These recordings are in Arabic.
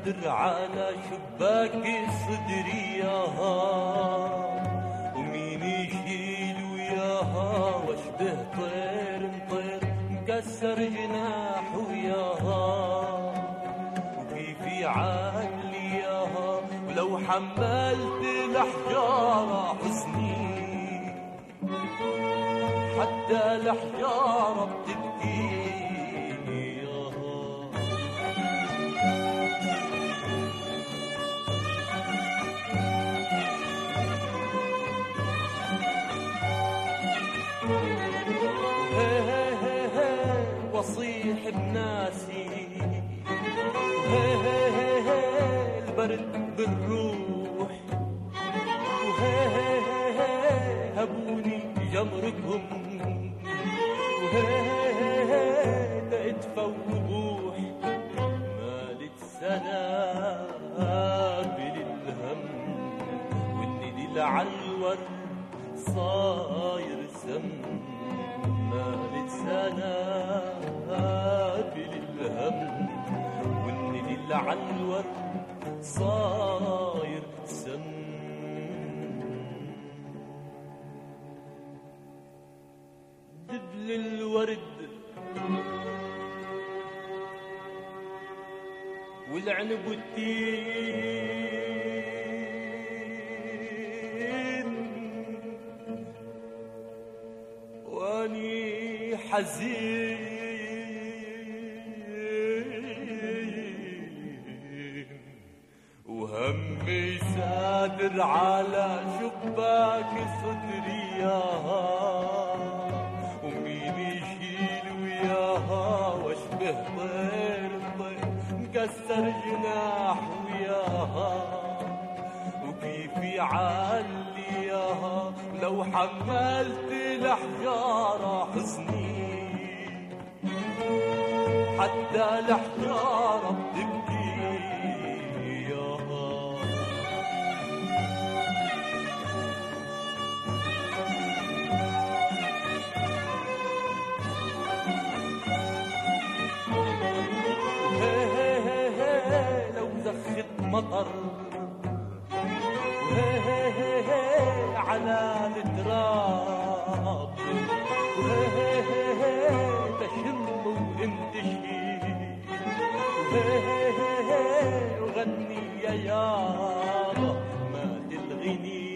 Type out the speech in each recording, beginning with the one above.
سادر على شباك صدري ياها، ومين يشيل وياها واشبه طير مطير مكسر جناح وياها، وكيف يعلي ياها ولو حملت الأحجار حزني، حتى الأحجار بتبكي وصيح بناسي، البرد بالروح، هبوني جمركهم، تأدفى وبوح مالت سنابل الهم، والندل عالور صاير سم، مالت سنابل الهم، والندل عالور صاير سم. دبل الورد والعنب والتين، واني حزين وهمي سادر على شباك صدري ياها، ومين يشيل وياها واشبه طير طير مكسر جناح وياها، وكيف يعلي ياها لو حملت الأحجار حزني، حتى الأحجار بتبكي ياها. لو زخت مطر على التراب، تشم وانتشي وغني يا يابا ما تلغني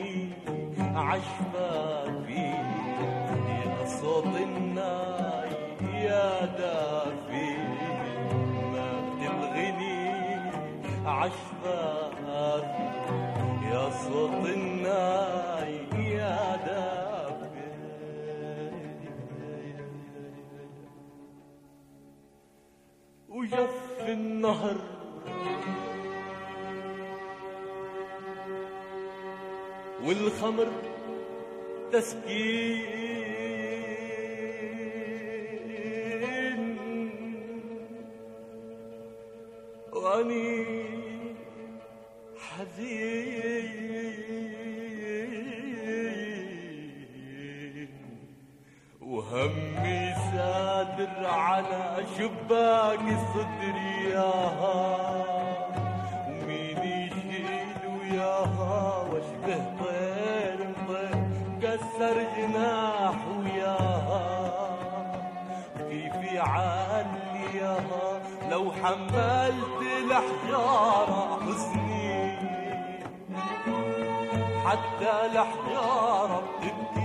عشفافي، يا صوت الناي يا دافي ما تلغني عشفافي، يا صوت الناي يا دافي. وجف النهر والخمر تسكين، واني حزين وهمي سادر على شباك صدري ياها، ومين يشيل وياها واشبه طير مطير مكسر جناح وياها، وكيف يعلي ياها لو حملت الأحجار حزني، حتى الأحجار بتبكي